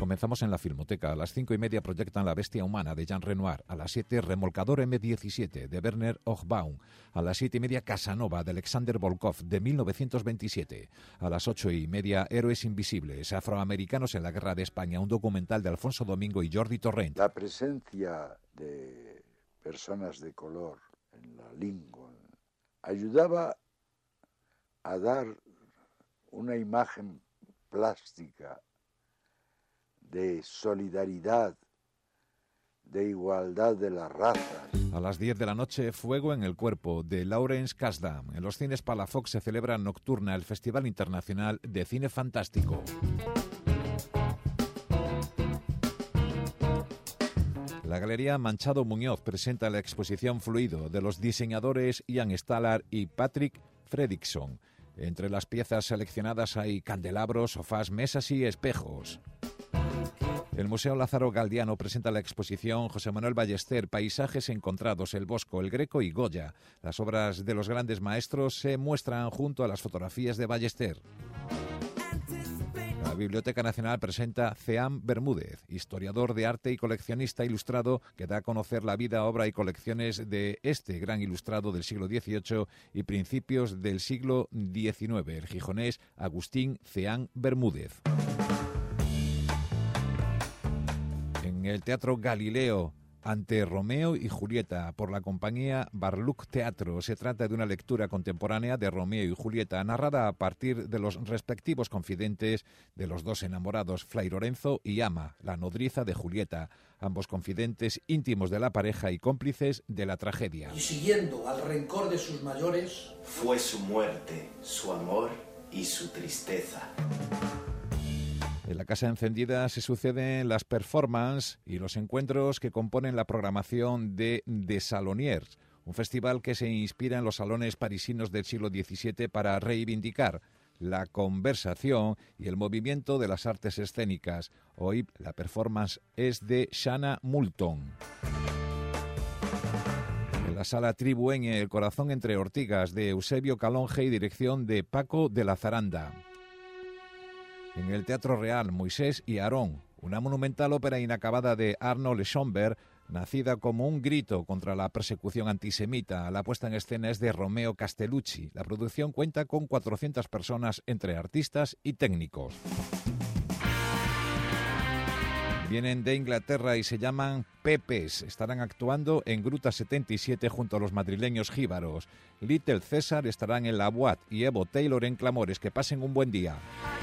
Comenzamos en la Filmoteca. A las 5:30 proyectan La bestia humana de Jean Renoir. A las 7, Remolcador M17 de Werner Hochbaum. A las 7:30, Casanova de Alexander Volkov de 1927. A las 8:30, Héroes invisibles, afroamericanos en la Guerra de España, un documental de Alfonso Domingo y Jordi Torrent. La presencia de personas de color en la Lincoln ayudaba a dar una imagen plástica de solidaridad, de igualdad de las razas. A las 10 de la noche, Fuego en el cuerpo, de Lawrence Kasdan. En los cines Palafox se celebra Nocturna, el Festival Internacional de Cine Fantástico. La Galería Manchado Muñoz presenta la exposición Fluido de los diseñadores Ian Stallard y Patrick Fredrickson. Entre las piezas seleccionadas hay candelabros, sofás, mesas y espejos. El Museo Lázaro Galdiano presenta la exposición José Manuel Ballester, Paisajes encontrados, El Bosco, El Greco y Goya. Las obras de los grandes maestros se muestran junto a las fotografías de Ballester. La Biblioteca Nacional presenta Ceán Bermúdez, historiador de arte y coleccionista ilustrado, que da a conocer la vida, obra y colecciones de este gran ilustrado del siglo XVIII y principios del siglo XIX, el gijonés Agustín Ceán Bermúdez. En el Teatro Galileo, ante Romeo y Julieta, por la compañía Barluc Teatro. Se trata de una lectura contemporánea de Romeo y Julieta, narrada a partir de los respectivos confidentes de los dos enamorados, Fray Lorenzo y Ama, la nodriza de Julieta, ambos confidentes íntimos de la pareja y cómplices de la tragedia. Y siguiendo al rencor de sus mayores, fue su muerte, su amor y su tristeza. En la Casa Encendida se suceden las performances y los encuentros que componen la programación de Saloniers, un festival que se inspira en los salones parisinos del siglo XVII para reivindicar la conversación y el movimiento de las artes escénicas. Hoy la performance es de Shanna Moulton. En la Sala Tribu en El corazón entre ortigas, de Eusebio Calonge y dirección de Paco de la Zaranda. En el Teatro Real, Moisés y Aarón, una monumental ópera inacabada de Arnold Schönberg, nacida como un grito contra la persecución antisemita. La puesta en escena es de Romeo Castellucci. La producción cuenta con 400 personas entre artistas y técnicos. Vienen de Inglaterra y se llaman Pepes. Estarán actuando en Gruta 77 junto a los madrileños jíbaros. Little César estarán en La Boîte y Evo Taylor en Clamores. Que pasen un buen día.